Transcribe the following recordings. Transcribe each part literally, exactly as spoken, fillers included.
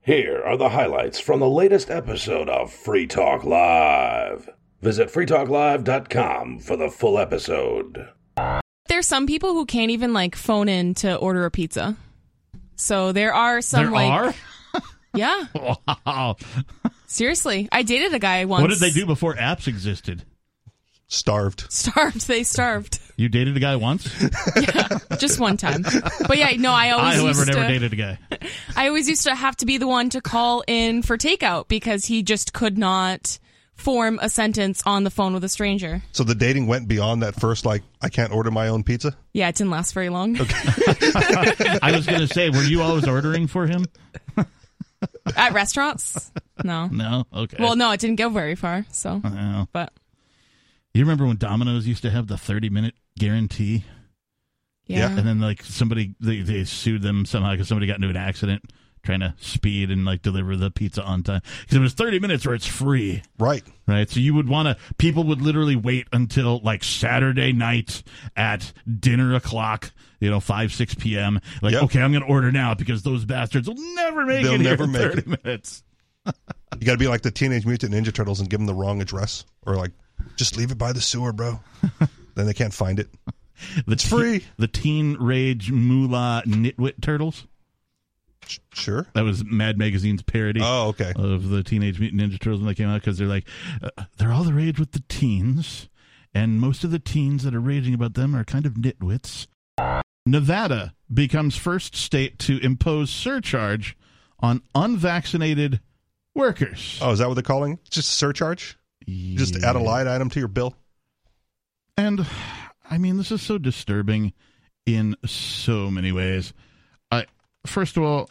Here are the highlights from the latest episode of Free Talk Live. Visit free talk live dot com for the full episode. There's some people who can't even, like, phone in to order a pizza. So there are some, there like... are? Yeah. Wow. Seriously. I dated a guy once. What did they do before apps existed? Starved. Starved. They starved. You dated a guy once? Yeah, just one time. But yeah, no, I always I, however, used never to, dated a guy. I always used to have to be the one to call in for takeout because he just could not form a sentence on the phone with a stranger. So the dating went beyond that first, like, I can't order my own pizza? Yeah, it didn't last very long. Okay. I was going to say, were you always ordering for him? At restaurants? No. No? Okay. Well, no, it didn't go very far, so. Well, but. You remember when Domino's used to have the thirty-minute guarantee? Yeah. And then, like, somebody, they, they sued them somehow because somebody got into an accident trying to speed and, like, deliver the pizza on time. Because it was thirty minutes where it's free. Right. Right? So you would want to, people would literally wait until, like, Saturday night at dinner o'clock, you know, five, six p.m. Like, Yep. okay, I'm going to order now because those bastards will never make They'll it here never in make thirty it. minutes. You got to be like the Teenage Mutant Ninja Turtles and give them the wrong address. Or, like, just leave it by the sewer, bro. Then they can't find it. The It's free. The Teen Rage Moolah Nitwit Turtles. Sh- Sure. That was Mad Magazine's parody Oh, okay. of the Teenage Mutant Ninja Turtles when they came out because they're like, uh, they're all the rage with the teens, and most of the teens that are raging about them are kind of nitwits. Nevada becomes first state to impose surcharge on unvaccinated workers. Oh, is that what they're calling it? Just a surcharge? Yeah. Just add a line item to your bill? And, I mean, this is so disturbing in so many ways. I First of all,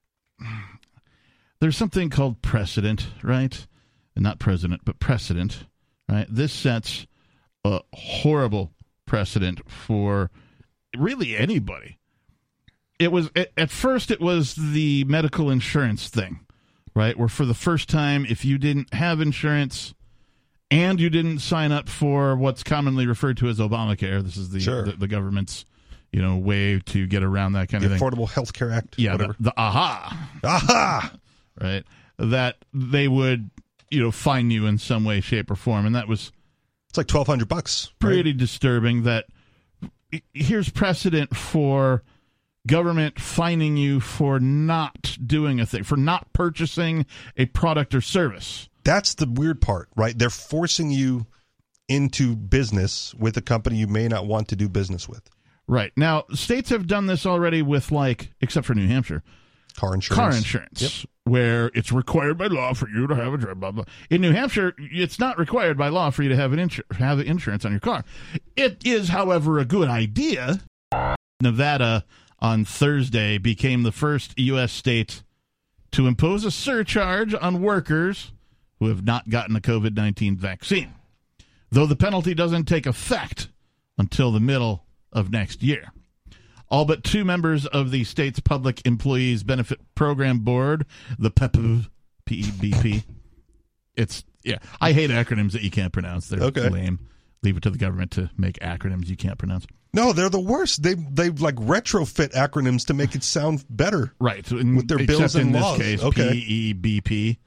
there's something called precedent, right? And not president, but precedent, right? This sets a horrible precedent for really anybody. It was, at, at first, it was the medical insurance thing, right? Where for the first time, if you didn't have insurance and you didn't sign up for what's commonly referred to as Obamacare, this is the Sure. the, the government's, you know, way to get around that kind The of thing. Affordable Health Care Act? Yeah, the, Whatever. the AHA, Aha! right? That they would, you know, fine you in some way, shape, or form, and that was It's like twelve hundred bucks. pretty disturbing. That here's precedent for government fining you for not doing a thing, for not purchasing a product or service. That's the weird part, right? They're forcing you into business with a company you may not want to do business with. Right. Now, states have done this already with, like, except for New Hampshire, Car insurance. car insurance, Yep. where it's required by law for you to have a blah, blah, blah. In New Hampshire, it's not required by law for you to have an insur- have insurance on your car. It is, however, a good idea. Nevada on Thursday became the first U S state to impose a surcharge on workers who have not gotten a covid nineteen vaccine, though the penalty doesn't take effect until the middle of next year. All but two members of the state's Public Employees Benefit Program Board, the P E B P. It's, yeah, I hate acronyms that you can't pronounce. They're Okay. lame. Leave it to the government to make acronyms you can't pronounce. No, they're the worst. They they like retrofit acronyms to make it sound better. Right. In, With their bills except in and this laws. case, Okay. P E B P.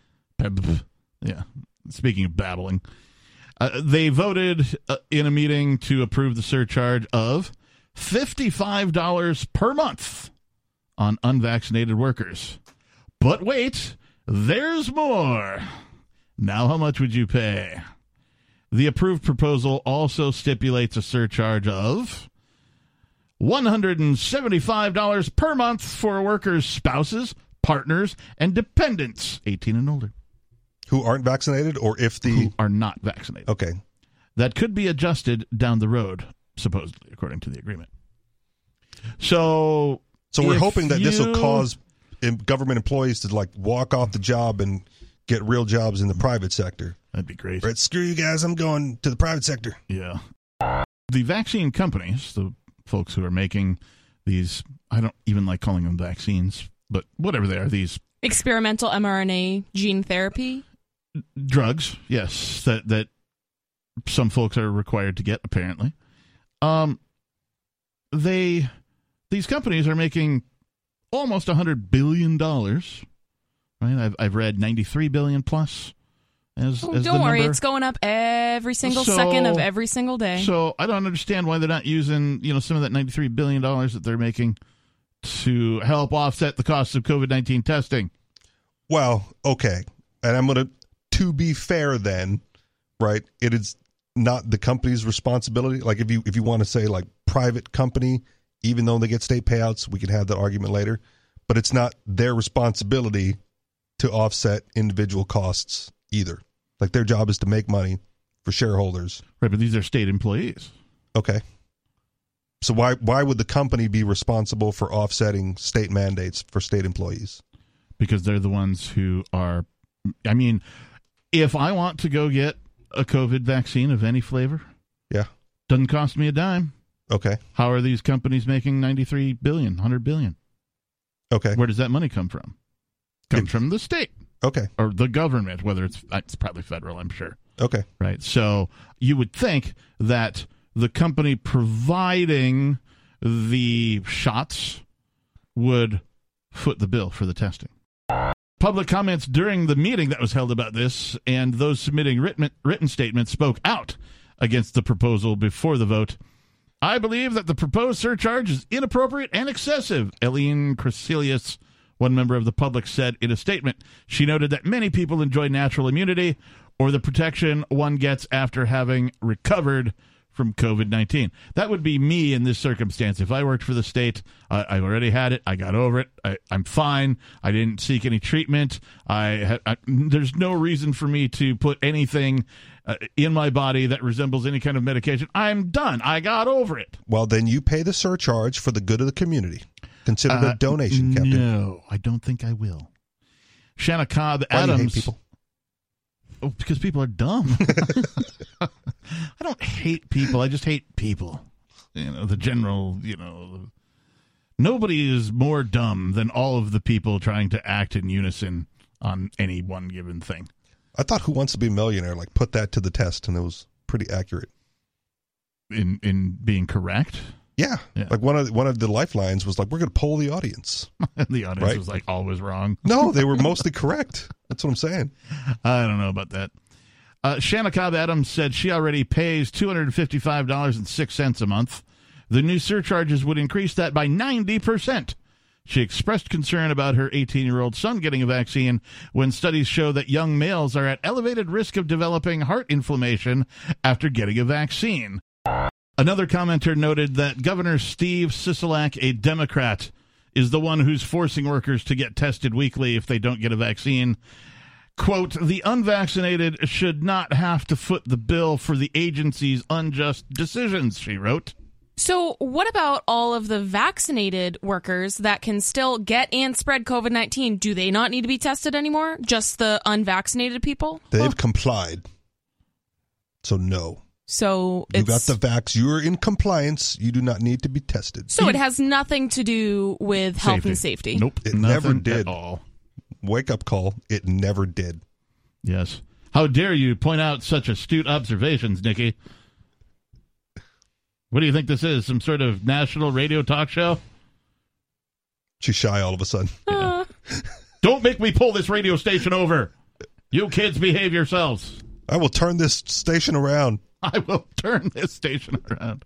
Yeah. Speaking of babbling. Uh, they voted uh, in a meeting to approve the surcharge of fifty-five dollars per month on unvaccinated workers. But wait, there's more. Now how much would you pay? The approved proposal also stipulates a surcharge of one hundred seventy-five dollars per month for workers' spouses, partners, and dependents, eighteen and older, Who aren't vaccinated, or if the... who are not vaccinated. Okay. That could be adjusted down the road, supposedly, according to the agreement. So, So we're if hoping that this will you- cause em- government employees to, like, walk off the job and get real jobs in the private sector. That'd be great. Right, screw you guys, I'm going to the private sector. Yeah. The vaccine companies, the folks who are making these, I don't even like calling them vaccines, but whatever they are, these Experimental mRNA gene therapy. drugs, yes, that that some folks are required to get, apparently. Um, they, these companies are making almost one hundred billion dollars Right? I've I've read ninety-three billion plus. As, oh, as don't the worry, number. it's going up every single So- second of every single day. So I don't understand why they're not using, you know, some of that ninety-three billion dollars that they're making to help offset the costs of COVID nineteen testing. Well, okay. And I'm going to, to be fair then, right, it is not the company's responsibility. Like if you if you want to say like private company, even though they get state payouts, we can have that argument later. But it's not their responsibility to offset individual costs either. Like their job is to make money for shareholders. Right, but these are state employees. Okay. So why why would the company be responsible for offsetting state mandates for state employees? Because they're the ones who are, I mean, if I want to go get a COVID vaccine of any flavor, Yeah. doesn't cost me a dime. Okay. How are these companies making ninety-three billion, one hundred billion? Okay. Where does that money come from? Comes It- from the state Okay. or the government, whether it's it's probably federal, I'm sure. Okay. Right. So you would think that the company providing the shots would foot the bill for the testing. Public comments during the meeting that was held about this, and those submitting written, written statements spoke out against the proposal before the vote. I believe that the proposed surcharge is inappropriate and excessive, Eileen Crecelius, one member of the public, said in a statement. She noted that many people enjoy natural immunity or the protection one gets after having recovered from COVID nineteen. That would be me in this circumstance. If I worked for the state, uh, I've already had it. I got over it. I, I'm fine. I didn't seek any treatment. I, ha- I There's no reason for me to put anything uh, in my body that resembles any kind of medication. I'm done. I got over it. Well, then you pay the surcharge for the good of the community. Consider it Uh, a donation, Captain. No, I don't think I will. Shanna Cobb Why do you Adams. hate people? Oh, because people are dumb. I don't hate people. I just hate people. You know, the general, you know, nobody is more dumb than all of the people trying to act in unison on any one given thing. I thought Who Wants to Be a Millionaire like put that to the test, and it was pretty accurate. In in being correct. Yeah, Yeah. like one of one of the lifelines was like, "We're going to poll the audience." The audience Right. was like always wrong. No, they were mostly correct. That's what I'm saying. I don't know about that. Uh, Shanna Cobb Adams said she already pays two hundred fifty-five dollars and six cents a month. The new surcharges would increase that by ninety percent. She expressed concern about her eighteen-year-old son getting a vaccine when studies show that young males are at elevated risk of developing heart inflammation after getting a vaccine. Another commenter noted that Governor Steve Sisolak, a Democrat, is the one who's forcing workers to get tested weekly if they don't get a vaccine. Quote, the unvaccinated should not have to foot the bill for the agency's unjust decisions, she wrote. So what about all of the vaccinated workers that can still get and spread COVID nineteen? Do they not need to be tested anymore? Just the unvaccinated people? They've Well, complied, so no. so You it's, got the vax. You're in compliance. You do not need to be tested. so it has nothing to do with health and safety. Nope. It nothing never did. at all. Wake up call. It never did. Yes. How dare you point out such astute observations, Nikki? What do you think this is? Some sort of national radio talk show? She's shy all of a sudden. Uh, Don't make me pull this radio station over. You kids behave yourselves. I will turn this station around. I will turn this station around.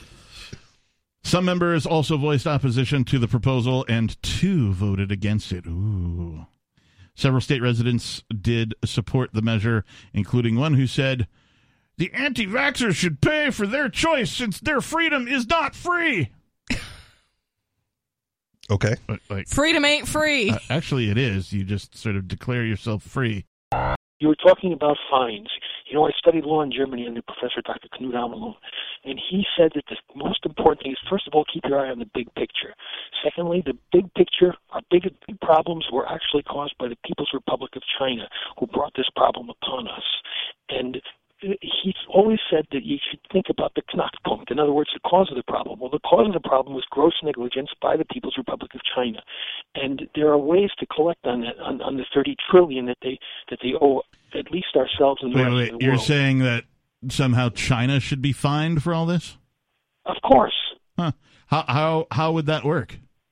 Some members also voiced opposition to the proposal, and two voted against it. Ooh. Several state residents did support the measure, including one who said, the anti-vaxxers should pay for their choice since their freedom is not free. Okay. But, like, freedom ain't free. uh, actually, it is. You just sort of declare yourself free. You were talking about fines. You know, I studied law in Germany under Professor Doctor Knut Amelung, and he said that the most important thing is, first of all, keep your eye on the big picture. Secondly, the big picture, our big, big problems were actually caused by the People's Republic of China, who brought this problem upon us. And he's always said that you should think about the Knackpunkt, in other words, the cause of the problem. Well, the cause of the problem was gross negligence by the People's Republic of China, and there are ways to collect on that, on, on the thirty trillion that they that they owe at least ourselves and the Wait, rest wait, of the you're world. saying that somehow China should be fined for all this? Of course. Huh. How how how would that work?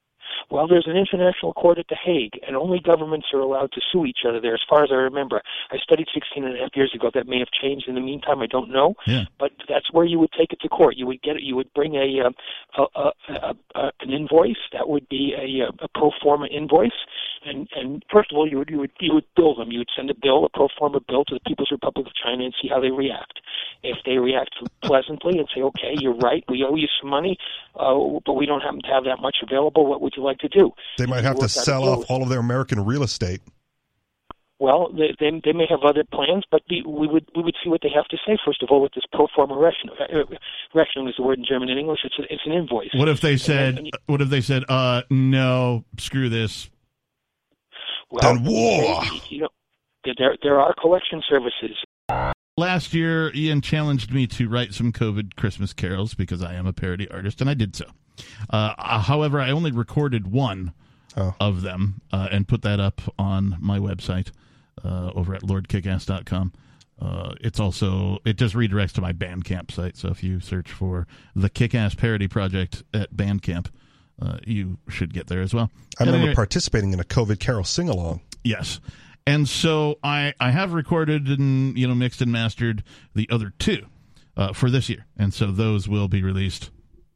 Well, there's an international court at The Hague, and only governments are allowed to sue each other there, as far as I remember. I studied sixteen and a half years ago. That may have changed in the meantime. I don't know. Yeah. But that's where you would take it to court. You would get it. You would bring a, um, a, a, a, a an invoice. That would be a, a pro forma invoice. And, and first of all, you would, you would you would bill them. You would send a bill, a pro forma bill, to the People's Republic of China and see how they react. If they react pleasantly and say, "Okay, you're right, we owe you some money, uh, but we don't happen to have that much available. What would you like to do?" They might have to sell off all of their American real estate. Well, they, they they may have other plans, but we, we would we would see what they have to say first of all with this pro forma Rechnung. Rechnung is the word in German and English. It's a, it's an invoice. What if they said? And, and you, what if they said? Uh, no, screw this. Well, Then war. You know, there there are collection services. Last year, Ian challenged me to write some COVID Christmas carols because I am a parody artist, and I did so. Uh, however, I only recorded one oh. of them uh, and put that up on my website uh, over at lord kickass dot com. Uh, it's also, it just redirects to my Bandcamp site, so if you search for the Kick-Ass Parody Project at Bandcamp, uh, you should get there as well. I remember anyway, participating in a COVID carol sing-along. Yes. And so I, I have recorded and, you know, mixed and mastered the other two uh, for this year. And so those will be released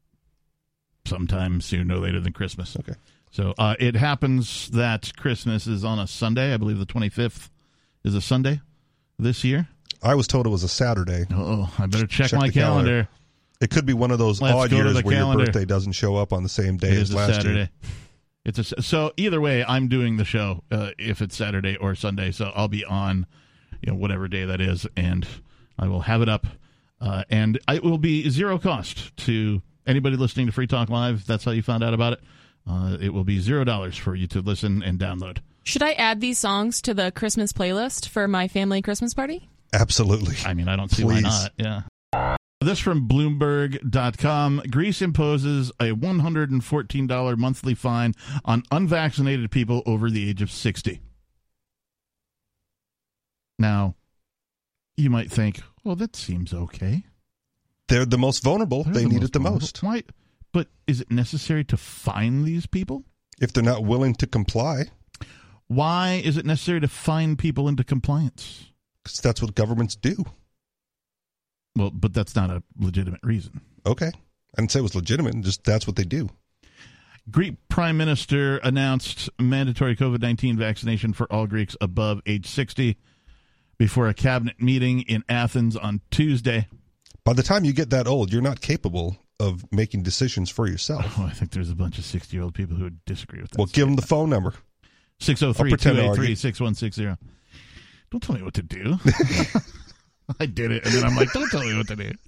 sometime soon, no later than Christmas. Okay. So uh, it happens that Christmas is on a Sunday. I believe the twenty-fifth is a Sunday this year. I was told it was a Saturday. Oh, I better check, check my calendar. calendar. It could be one of those Let's odd go to years the where calendar. your birthday doesn't show up on the same day It as is a last Saturday. year. It's a, so either way, I'm doing the show uh, if it's Saturday or Sunday. So I'll be on, you know, whatever day that is, and I will have it up, uh, and it will be zero cost to anybody listening to Free Talk Live. That's how you found out about it. Uh, it will be zero dollars for you to listen and download. Should I add these songs to the Christmas playlist for my family Christmas party? Absolutely. I mean, I don't see Please. why not. Yeah. This from Bloomberg dot com. Greece imposes a one hundred fourteen dollars monthly fine on unvaccinated people over the age of sixty. Now, you might think, well, that seems okay. They're the most vulnerable. They're they the need most it the vulnerable. most. Why? But is it necessary to fine these people? If they're not willing to comply. Why is it necessary to fine people into compliance? Because that's what governments do. Well, but that's not a legitimate reason. Okay. I didn't say it was legitimate. Just that's what they do. Greek Prime Minister announced mandatory COVID nineteen vaccination for all Greeks above age sixty before a cabinet meeting in Athens on Tuesday. By the time you get that old, you're not capable of making decisions for yourself. Oh, I think there's a bunch of sixty-year-old people who would disagree with that. Well, give them the phone number. six oh three, two eight three, six one six zero. Don't tell me what to do. I did it, and then I'm like, don't tell me what to do.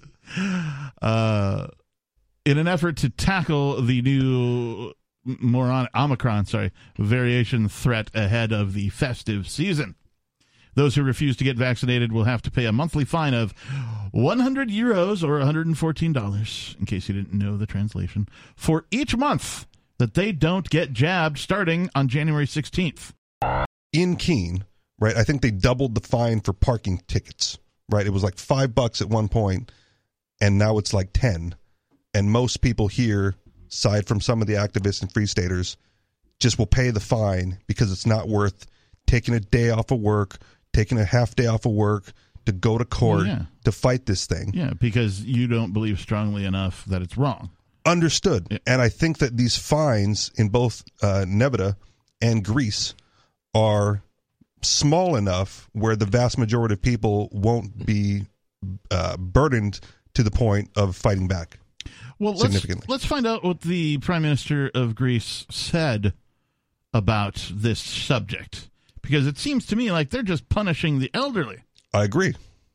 Uh, in an effort to tackle the new moron, Omicron sorry, variation threat ahead of the festive season, those who refuse to get vaccinated will have to pay a monthly fine of one hundred euros or one hundred fourteen dollars, in case you didn't know the translation, for each month that they don't get jabbed starting on January sixteenth. In Keene, right, I think they doubled the fine for parking tickets. Right, it was like five bucks at one point, and now it's like ten. And most people here, aside from some of the activists and free staters, just will pay the fine because it's not worth taking a day off of work, taking a half day off of work to go to court yeah. to fight this thing. Yeah, because you don't believe strongly enough that it's wrong. Understood. Yeah. And I think that these fines in both uh, Nevada and Greece are small enough where the vast majority of people won't be uh, burdened to the point of fighting back. Well, let's, let's find out what the Prime Minister of Greece said about this subject, because it seems to me like they're just punishing the elderly. I agree.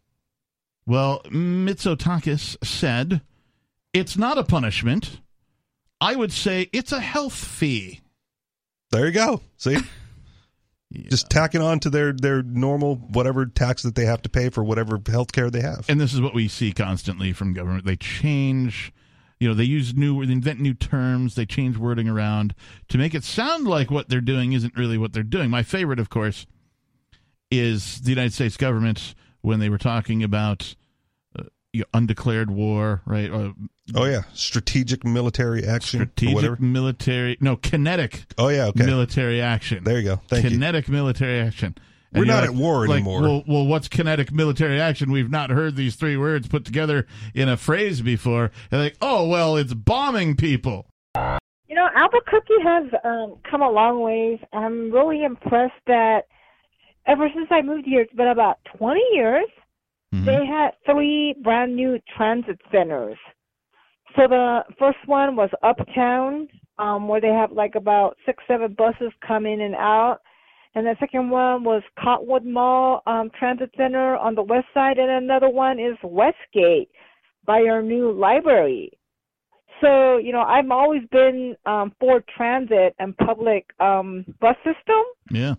Well, Mitsotakis said, it's not a punishment. I would say it's a health fee. There you go. See? Yeah. Just tacking on to their, their normal whatever tax that they have to pay for whatever health care they have. And this is what we see constantly from government. They change, you know, they use new, they invent new terms, they change wording around to make it sound like what they're doing isn't really what they're doing. My favorite, of course, is the United States government when they were talking about uh, you know, undeclared war, right? Uh, Oh, yeah. Strategic military action. Strategic or whatever. military, no, kinetic Oh, yeah. Okay. military action. There you go. Thank you. kinetic military action. And We're you're not like- at war like, anymore. Well, well, what's kinetic military action? We've not heard these three words put together in a phrase before. And like, oh, well, it's bombing people. You know, Albuquerque has um, come a long ways. I'm really impressed that ever since I moved here, it's been about twenty years, Mhm. they had three brand new transit centers. So the first one was Uptown, um, where they have like about six, seven buses come in and out. And the second one was Cottonwood Mall um, Transit Center on the west side. And another one is Westgate by our new library. So, you know, I've always been um, for transit and public um, bus system. Yeah.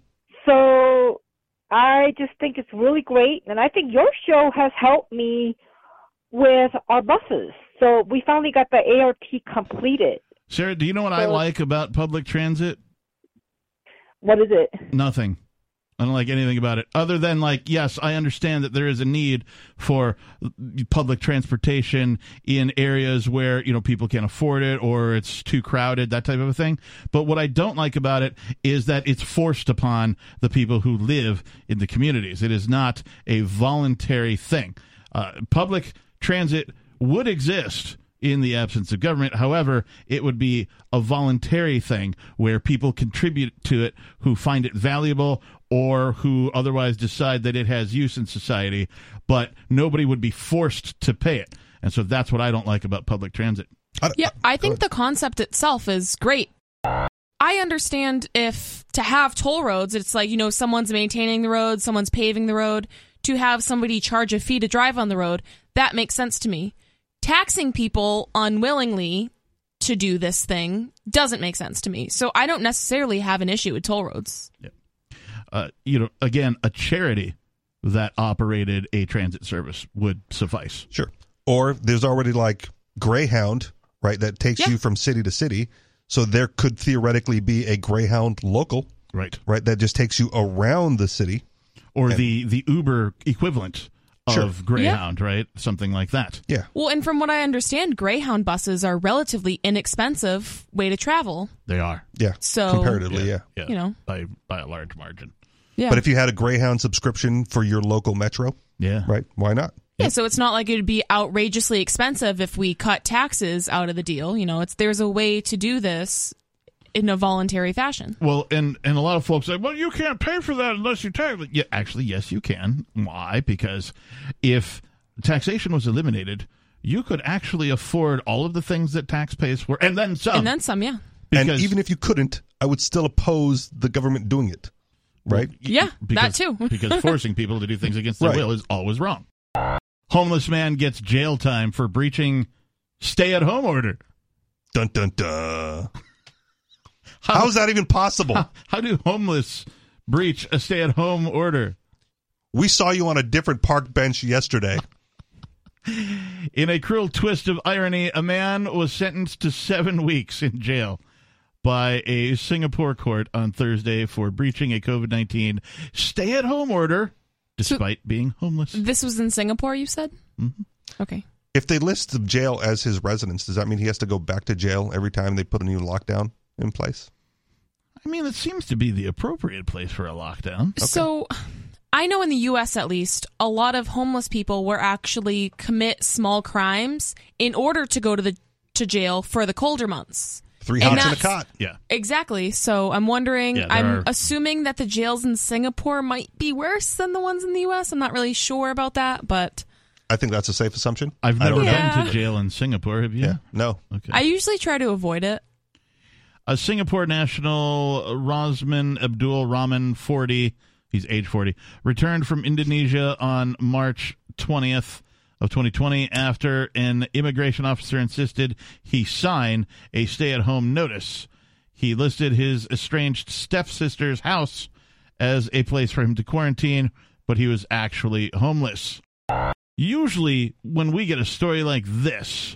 So I just think it's really great. And I think your show has helped me with our buses. So we finally got the A R T completed. Sarah, do you know what I So- like about public transit? What is it? Nothing. I don't like anything about it other than, like, yes, I understand that there is a need for public transportation in areas where, you know, people can't afford it or it's too crowded, that type of a thing. But what I don't like about it is that it's forced upon the people who live in the communities. It is not a voluntary thing. Uh, public transit would exist in the absence of government. However, it would be a voluntary thing where people contribute to it who find it valuable or who otherwise decide that it has use in society, but nobody would be forced to pay it. And so that's what I don't like about public transit. Yeah, I think the concept itself is great. I understand if to have toll roads, it's like, you know, someone's maintaining the road, someone's paving the road. To have somebody charge a fee to drive on the road, that makes sense to me. Taxing people unwillingly to do this thing doesn't make sense to me. So I don't necessarily have an issue with toll roads. Yeah. Uh, you know, again, a charity that operated a transit service would suffice. Sure. Or there's already like Greyhound, right, that takes Yeah. you from city to city. So there could theoretically be a Greyhound local, Right. right, that just takes you around the city. Or And- the, the Uber equivalent Sure. of Greyhound, right? Something like that. Yeah. Well, and from what I understand, Greyhound buses are relatively inexpensive way to travel. They are. Yeah. So- comparatively, yeah. Yeah. You know. By, by a large margin. Yeah. But if you had a Greyhound subscription for your local metro, Yeah. right, why not? Yeah, so it's not like it'd be outrageously expensive if we cut taxes out of the deal. You know, it's there's a way to do this in a voluntary fashion. Well, and, and a lot of folks say, well, you can't pay for that unless you tax. Yeah, actually, yes, you can. Why? Because if taxation was eliminated, you could actually afford all of the things that tax pays for, and then some. And then some, yeah. And Because- even if you couldn't, I would still oppose the government doing it, right? Yeah, because, that too. because forcing people to do things against their Right. will is always wrong. Homeless man gets jail time for breaching stay-at-home order. Dun, dun, dun. How, How is that even possible? how, how do homeless breach a stay-at-home order? We saw you on a different park bench yesterday. In a cruel twist of irony, a man was sentenced to seven weeks in jail by a Singapore court on Thursday for breaching a COVID nineteen stay-at-home order despite being homeless. This was in Singapore, you said? Mhm. Okay. If they list the jail as his residence, does that mean he has to go back to jail every time they put a new lockdown in place? I mean, it seems to be the appropriate place for a lockdown. So I know in the U S at least, a lot of homeless people will actually commit small crimes in order to go to the to jail for the colder months. Three And hots in a that's- cot. Yeah. Exactly. So I'm wondering, Yeah, there I'm are- assuming that the jails in Singapore might be worse than the ones in the U S. I'm not really sure about that, but I think that's a safe assumption. I've I never don't been know. Yeah. to jail in Singapore. Have you? Yeah, no. Okay. I usually try to avoid it. A Singapore national, Rosman Abdul Rahman, forty, he's age forty, returned from Indonesia on March twentieth of twenty twenty after an immigration officer insisted he sign a stay-at-home notice. He listed his estranged stepsister's house as a place for him to quarantine, but he was actually homeless. Usually, when we get a story like this,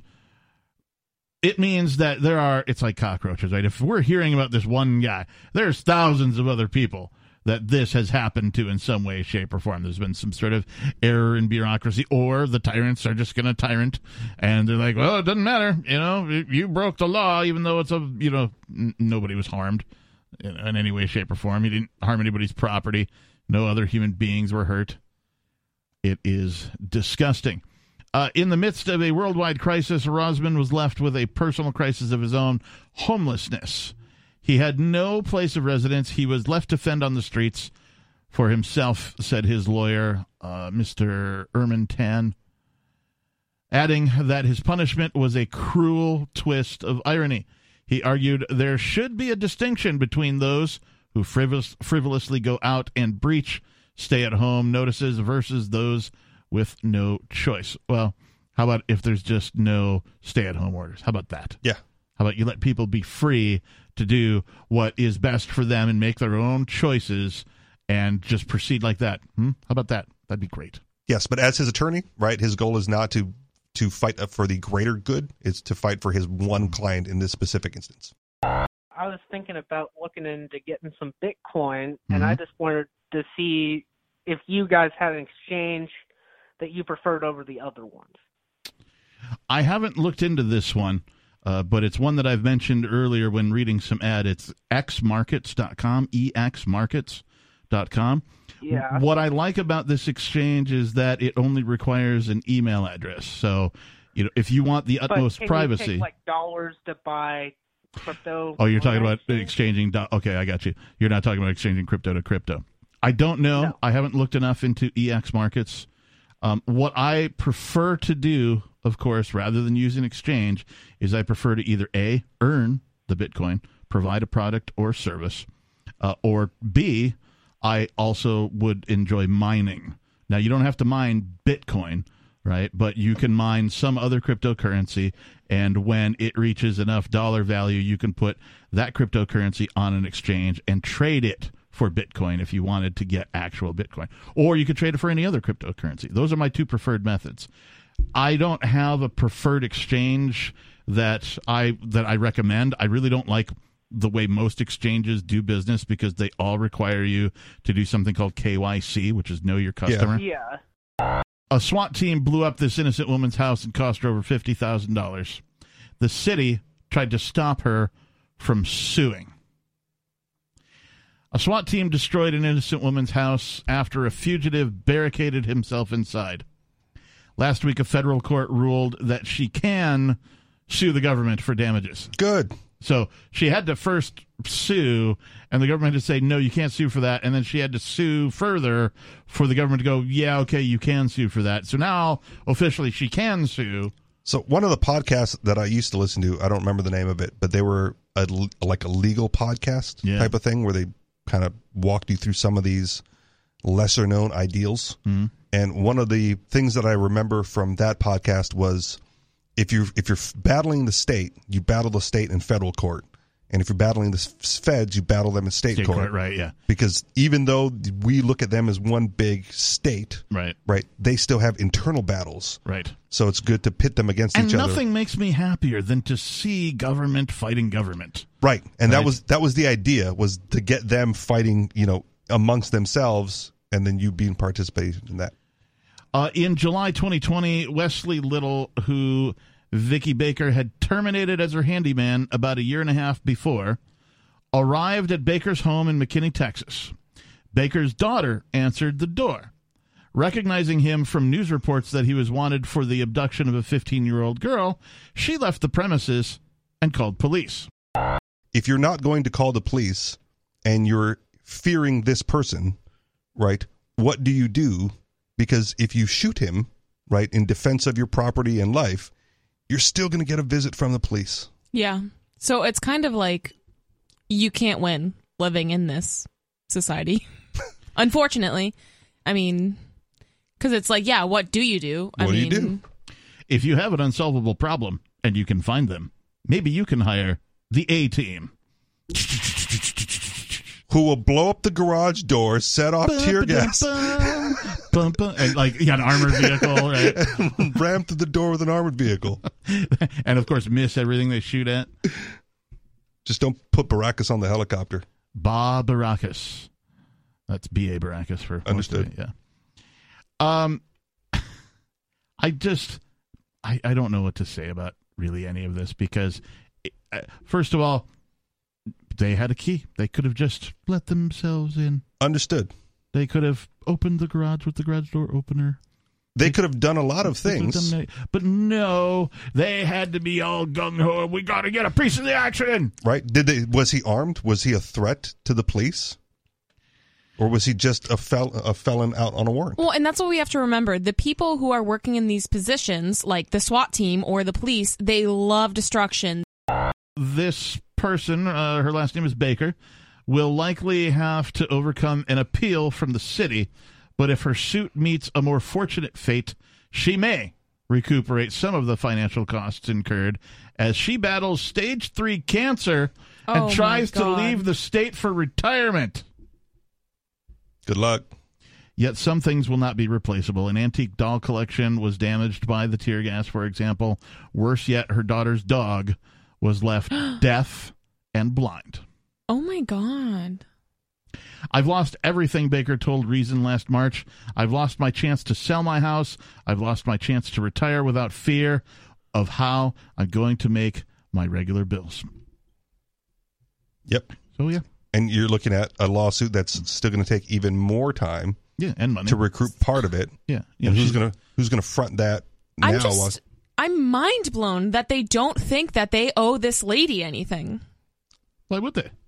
it means that there are, it's like cockroaches, right? If we're hearing about this one guy, there's thousands of other people that this has happened to in some way, shape, or form. There's been some sort of error in bureaucracy, or the tyrants are just going to tyrant, and they're like, well, it doesn't matter. You know, you broke the law, even though it's a, you know, n- nobody was harmed in, in any way, shape, or form. You didn't harm anybody's property. No other human beings were hurt. It is disgusting. Uh, in the midst of a worldwide crisis, Rosman was left with a personal crisis of his own, homelessness. He had no place of residence. He was left to fend on the streets for himself, said his lawyer, uh, Mister Erman Tan, adding that his punishment was a cruel twist of irony. He argued there should be a distinction between those who frivol- frivolously go out and breach stay-at-home notices versus those with no choice. Well, how about if there's just no stay-at-home orders? How about that? Yeah. How about you let people be free to do what is best for them and make their own choices and just proceed like that? Hmm? How about that? That'd be great. Yes, but as his attorney, right, his goal is not to to fight for the greater good. It's to fight for his one client in this specific instance. I was thinking about looking into getting some Bitcoin, Mm-hmm. and I just wanted to see if you guys had an exchange that you preferred over the other ones. I haven't looked into this one. Uh, but it's one that I've mentioned earlier when reading some ad. It's x markets dot com, e x markets dot com. Yeah. What I like about this exchange is that it only requires an email address. So, you know, if you want the utmost but can privacy. You take, like, dollars to buy crypto? Oh, you're talking about exchange? exchanging. Do- okay, I got you. You're not talking about exchanging crypto to crypto. I don't know. No. I haven't looked enough into E X Markets. Um, what I prefer to do, of course, rather than use an exchange, is I prefer to either A, earn the Bitcoin, provide a product or service, uh, or B, I also would enjoy mining. Now, you don't have to mine Bitcoin, right? But you can mine some other cryptocurrency, and when it reaches enough dollar value, you can put that cryptocurrency on an exchange and trade it for Bitcoin if you wanted to get actual Bitcoin. Or you could trade it for any other cryptocurrency. Those are my two preferred methods. I don't have a preferred exchange that I that I recommend. I really don't like the way most exchanges do business because they all require you to do something called K Y C, which is know your customer. Yeah. A SWAT team blew up this innocent woman's house and cost her over fifty thousand dollars. The city tried to stop her from suing. A SWAT team destroyed an innocent woman's house after a fugitive barricaded himself inside. Last week, a federal court ruled that she can sue the government for damages. Good. So she had to first sue, and the government had to say, no, you can't sue for that. And then she had to sue further for the government to go, yeah, okay, you can sue for that. So now, officially, she can sue. So one of the podcasts that I used to listen to, I don't remember the name of it, but they were a, like a legal podcast Yeah. type of thing where they kind of walked you through some of these lesser known ideals. Mm-hmm. And one of the things that I remember from that podcast was if you're, if you're battling the state, you battle the state in federal court. And if you're battling the feds, you battle them in state, State court. court, right, yeah. Because even though we look at them as one big state, Right. right, they still have internal battles. Right. So it's good to pit them against And each other. nothing makes me happier than to see government fighting government. Right. And Right. that was that was the idea, was to get them fighting, you know, amongst themselves, and then you being participating in that. Uh, in July twenty twenty, Wesley Little, who Vicky Baker had terminated as her handyman about a year and a half before, arrived at Baker's home in McKinney, Texas. Baker's daughter answered the door. Recognizing him from news reports that he was wanted for the abduction of a fifteen-year-old girl, she left the premises and called police. If you're not going to call the police and you're fearing this person, right, what do you do? Because if you shoot him, right, in defense of your property and life, you're still going to get a visit from the police. Yeah. So it's kind of like you can't win living in this society. Unfortunately. I mean, because it's like, yeah, what do you do? I What do mean, you do? If you have an unsolvable problem and you can find them, maybe you can hire the A-Team. Who will blow up the garage door, set off tear gas, Bum, bum. And like, yeah, an armored vehicle, right? and ram through the door with an armored vehicle. And of course, miss everything they shoot at. Just don't put Baracus on the helicopter. Bob Baracus. That's B A. Baracus for Understood. It, yeah. Um, I just, I, I don't know what to say about really any of this because, it, uh, first of all, they had a key. They could have just let themselves in. Understood. They could have opened the garage with the garage door opener. They could have done a lot of They could have things. done that. But no, they had to be all gung-ho. We got to get a piece of the action. Right? Did they? Was he armed? Was he a threat to the police? Or was he just a, fel- a felon out on a warrant? Well, and that's what we have to remember. The people who are working in these positions, like the SWAT team or the police, they love destruction. This person, uh, her last name is Baker, will likely have to overcome an appeal from the city, but if her suit meets a more fortunate fate, she may recuperate some of the financial costs incurred as she battles stage three cancer and Oh, my tries to God. leave the state for retirement. Good luck. Yet some things will not be replaceable. An antique doll collection was damaged by the tear gas, for example. Worse yet, her daughter's dog was left deaf and blind. Oh, my God. I've lost everything, Baker told Reason last March. I've lost my chance to sell my house. I've lost my chance to retire without fear of how I'm going to make my regular bills. Yep. So, yeah. And you're looking at a lawsuit that's still going to take even more time Yeah, and money. to recruit part of it. Yeah. You And know, who's she's- going to who's going to front that now? I'm while- just, I'm mind blown that they don't think that they owe this lady anything. Why would they?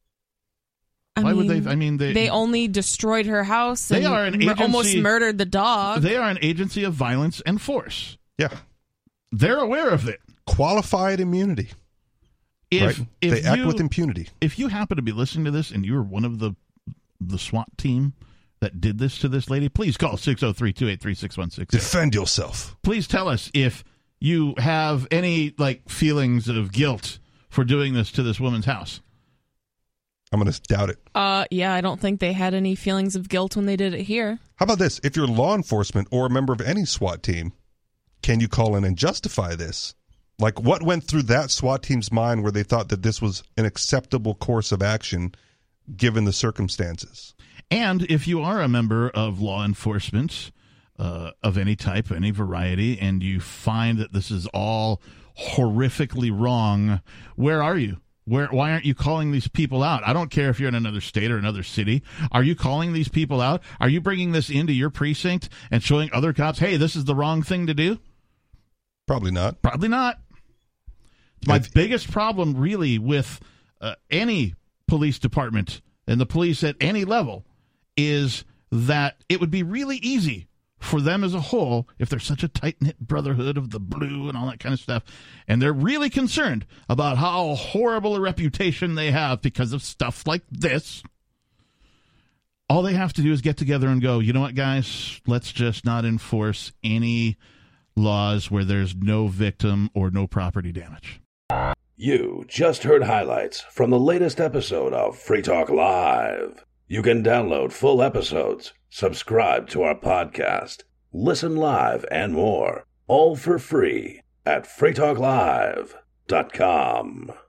I Why mean, would they? I mean, they they only destroyed her house They and are an mur- almost agency- murdered the dog. they are an agency of violence and force. Yeah. They're aware of it. Qualified immunity. If right? if They act you, with impunity. if you happen to be listening to this and you were one of the the SWAT team that did this to this lady, please call six oh three, two eight three, six one six zero. Defend yourself. Please tell us if you have any like feelings of guilt for doing this to this woman's house. I'm going to doubt it. Uh, yeah, I don't think they had any feelings of guilt when they did it here. How about this? If you're law enforcement or a member of any SWAT team, can you call in and justify this? Like, what went through that SWAT team's mind where they thought that this was an acceptable course of action given the circumstances? And if you are a member of law enforcement uh, of any type, any variety, and you find that this is all horrifically wrong, where are you? Where? Why aren't you calling these people out? I don't care if you're in another state or another city. Are you calling these people out? Are you bringing this into your precinct and showing other cops, hey, this is the wrong thing to do? Probably not. Probably not. My If- biggest problem really with uh, any police department and the police at any level is that it would be really easy for them as a whole, if they're such a tight-knit brotherhood of the blue and all that kind of stuff, and they're really concerned about how horrible a reputation they have because of stuff like this, all they have to do is get together and go, you know what, guys, let's just not enforce any laws where there's no victim or no property damage. You just heard highlights from the latest episode of Free Talk Live. You can download full episodes, subscribe to our podcast, listen live, and more, all for free at free talk live dot com.